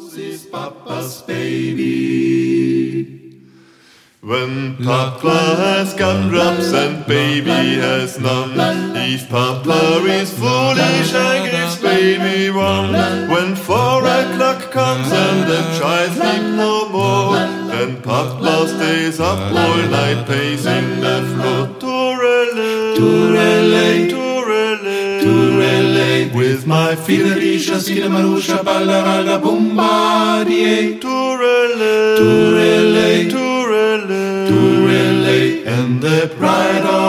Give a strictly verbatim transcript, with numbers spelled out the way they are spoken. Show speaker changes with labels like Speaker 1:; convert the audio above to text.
Speaker 1: Mouse is Papa's baby. When Papa has got grubs and baby has none, if Papa is foolish and gives baby one, when four o'clock comes and the child sleep no more, then Papa stays up all night pacing the floor. Tourelle,
Speaker 2: Tourelle,
Speaker 1: Tourelle,
Speaker 2: Tourelle, with my Fidelisha, Sina Marusha, Ballaralla, Bombardier.
Speaker 1: Tourelle,
Speaker 2: Tourelle,
Speaker 1: Tourelle,
Speaker 2: Tourelle, and the pride of